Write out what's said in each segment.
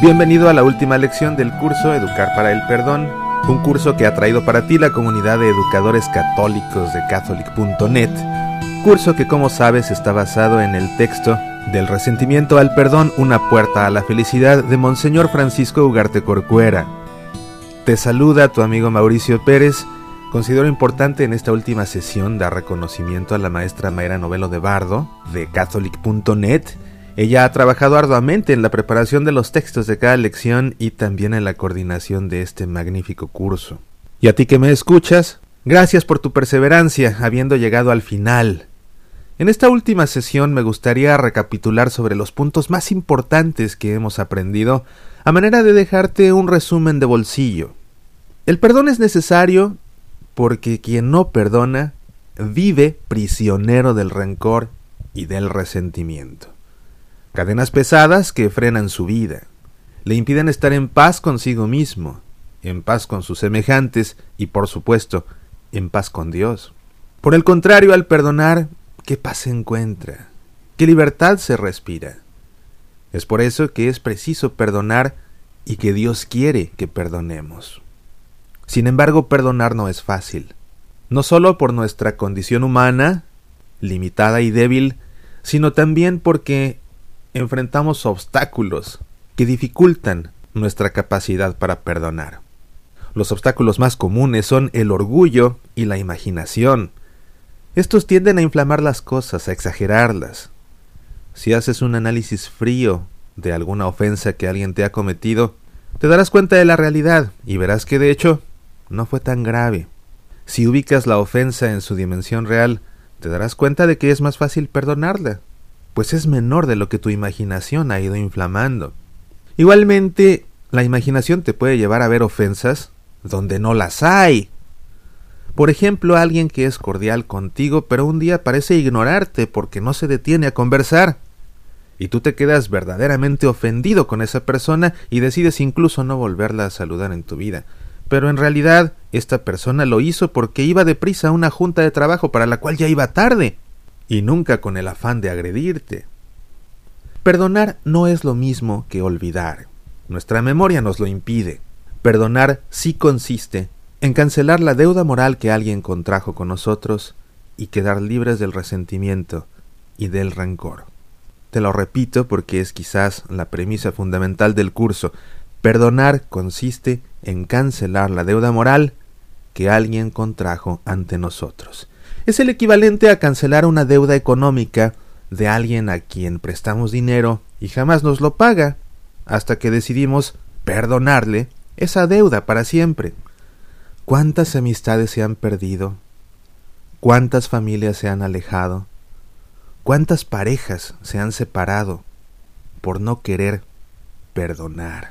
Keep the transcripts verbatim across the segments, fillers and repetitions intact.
Bienvenido a la última lección del curso Educar para el Perdón, un curso que ha traído para ti la comunidad de educadores católicos de Catholic punto net, curso que, como sabes, está basado en el texto Del resentimiento al perdón, una puerta a la felicidad, de Monseñor Francisco Ugarte Corcuera. Te saluda tu amigo Mauricio Pérez. Considero importante en esta última sesión dar reconocimiento a la maestra Mayra Novelo de Bardo, de Catholic punto net. Ella ha trabajado arduamente en la preparación de los textos de cada lección y también en la coordinación de este magnífico curso. Y a ti que me escuchas, gracias por tu perseverancia, habiendo llegado al final. En esta última sesión me gustaría recapitular sobre los puntos más importantes que hemos aprendido, a manera de dejarte un resumen de bolsillo. El perdón es necesario porque quien no perdona vive prisionero del rencor y del resentimiento. Cadenas pesadas que frenan su vida, le impiden estar en paz consigo mismo, en paz con sus semejantes y, por supuesto, en paz con Dios. Por el contrario, al perdonar, ¿qué paz se encuentra? ¿Qué libertad se respira? Es por eso que es preciso perdonar y que Dios quiere que perdonemos. Sin embargo, perdonar no es fácil, no solo por nuestra condición humana, limitada y débil, sino también porque enfrentamos obstáculos que dificultan nuestra capacidad para perdonar. Los obstáculos más comunes son el orgullo y la imaginación. Estos tienden a inflamar las cosas, a exagerarlas. Si haces un análisis frío de alguna ofensa que alguien te ha cometido, te darás cuenta de la realidad y verás que de hecho no fue tan grave. Si ubicas la ofensa en su dimensión real, te darás cuenta de que es más fácil perdonarla, pues es menor de lo que tu imaginación ha ido inflamando. Igualmente, la imaginación te puede llevar a ver ofensas donde no las hay. Por ejemplo, alguien que es cordial contigo, pero un día parece ignorarte porque no se detiene a conversar. Y tú te quedas verdaderamente ofendido con esa persona y decides incluso no volverla a saludar en tu vida. Pero en realidad, esta persona lo hizo porque iba deprisa a una junta de trabajo para la cual ya iba tarde, y nunca con el afán de agredirte. Perdonar no es lo mismo que olvidar. Nuestra memoria nos lo impide. Perdonar sí consiste en cancelar la deuda moral que alguien contrajo con nosotros y quedar libres del resentimiento y del rencor. Te lo repito porque es quizás la premisa fundamental del curso. Perdonar consiste en cancelar la deuda moral que alguien contrajo ante nosotros. Es el equivalente a cancelar una deuda económica de alguien a quien prestamos dinero y jamás nos lo paga, hasta que decidimos perdonarle esa deuda para siempre. ¿Cuántas amistades se han perdido? ¿Cuántas familias se han alejado? ¿Cuántas parejas se han separado por no querer perdonar?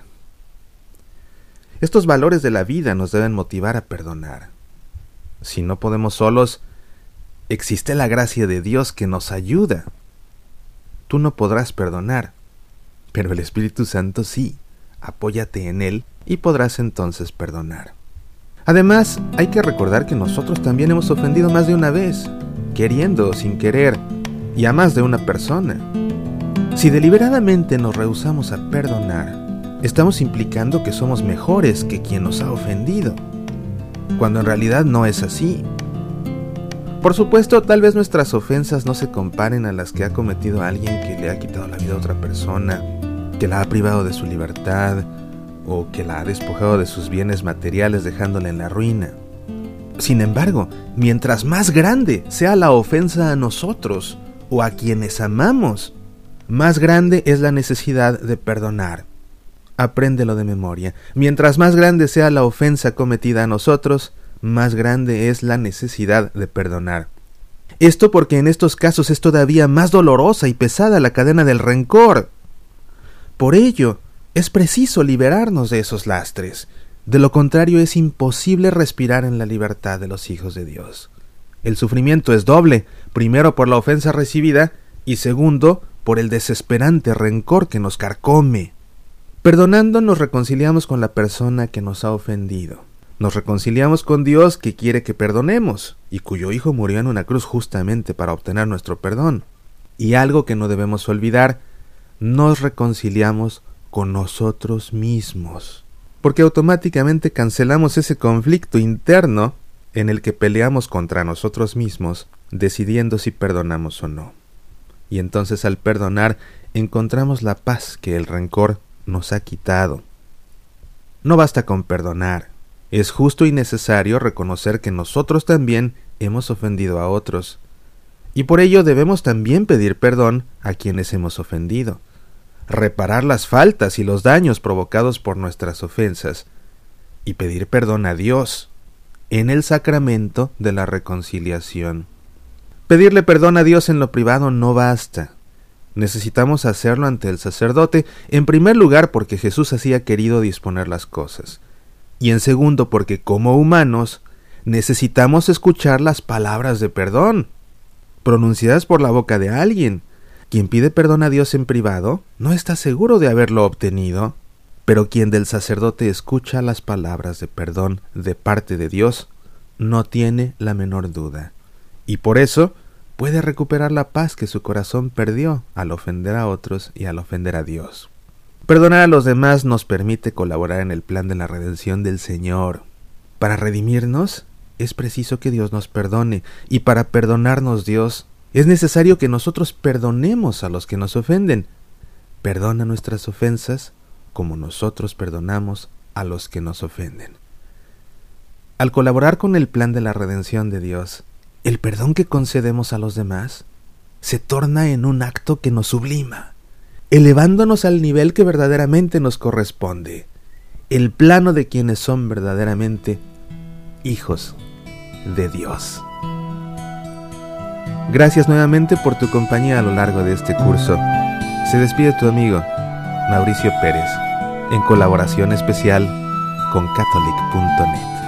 Estos valores de la vida nos deben motivar a perdonar. Si no podemos solos, existe la gracia de Dios que nos ayuda. Tú no podrás perdonar, pero el Espíritu Santo sí. Apóyate en Él y podrás entonces perdonar. Además, hay que recordar que nosotros también hemos ofendido más de una vez, queriendo o sin querer, y a más de una persona. Si deliberadamente nos rehusamos a perdonar, estamos implicando que somos mejores que quien nos ha ofendido, cuando en realidad no es así. Por supuesto, tal vez nuestras ofensas no se comparen a las que ha cometido alguien que le ha quitado la vida a otra persona, que la ha privado de su libertad, o que la ha despojado de sus bienes materiales dejándola en la ruina. Sin embargo, mientras más grande sea la ofensa a nosotros, o a quienes amamos, más grande es la necesidad de perdonar. Apréndelo de memoria. Mientras más grande sea la ofensa cometida a nosotros, más grande es la necesidad de perdonar. Esto porque en estos casos es todavía más dolorosa y pesada la cadena del rencor. Por ello, es preciso liberarnos de esos lastres. De lo contrario, es imposible respirar en la libertad de los hijos de Dios. El sufrimiento es doble, primero por la ofensa recibida y segundo por el desesperante rencor que nos carcome. Perdonando nos reconciliamos con la persona que nos ha ofendido. Nos reconciliamos con Dios, que quiere que perdonemos y cuyo Hijo murió en una cruz justamente para obtener nuestro perdón. Y algo que no debemos olvidar, nos reconciliamos con nosotros mismos, porque automáticamente cancelamos ese conflicto interno en el que peleamos contra nosotros mismos, decidiendo si perdonamos o no. Y entonces al perdonar encontramos la paz que el rencor nos ha quitado. No basta con perdonar, es justo y necesario reconocer que nosotros también hemos ofendido a otros, y por ello debemos también pedir perdón a quienes hemos ofendido, reparar las faltas y los daños provocados por nuestras ofensas, y pedir perdón a Dios en el sacramento de la reconciliación. Pedirle perdón a Dios en lo privado no basta. Necesitamos hacerlo ante el sacerdote, en primer lugar porque Jesús así ha querido disponer las cosas, y en segundo porque como humanos necesitamos escuchar las palabras de perdón, pronunciadas por la boca de alguien. Quien pide perdón a Dios en privado no está seguro de haberlo obtenido, pero quien del sacerdote escucha las palabras de perdón de parte de Dios no tiene la menor duda, y por eso puede recuperar la paz que su corazón perdió al ofender a otros y al ofender a Dios. Perdonar a los demás nos permite colaborar en el plan de la redención del Señor. Para redimirnos es preciso que Dios nos perdone, y para perdonarnos Dios es necesario que nosotros perdonemos a los que nos ofenden. Perdona nuestras ofensas como nosotros perdonamos a los que nos ofenden. Al colaborar con el plan de la redención de Dios, el perdón que concedemos a los demás se torna en un acto que nos sublima, elevándonos al nivel que verdaderamente nos corresponde, el plano de quienes son verdaderamente hijos de Dios. Gracias nuevamente por tu compañía a lo largo de este curso. Se despide tu amigo Mauricio Pérez, en colaboración especial con Catholic punto net.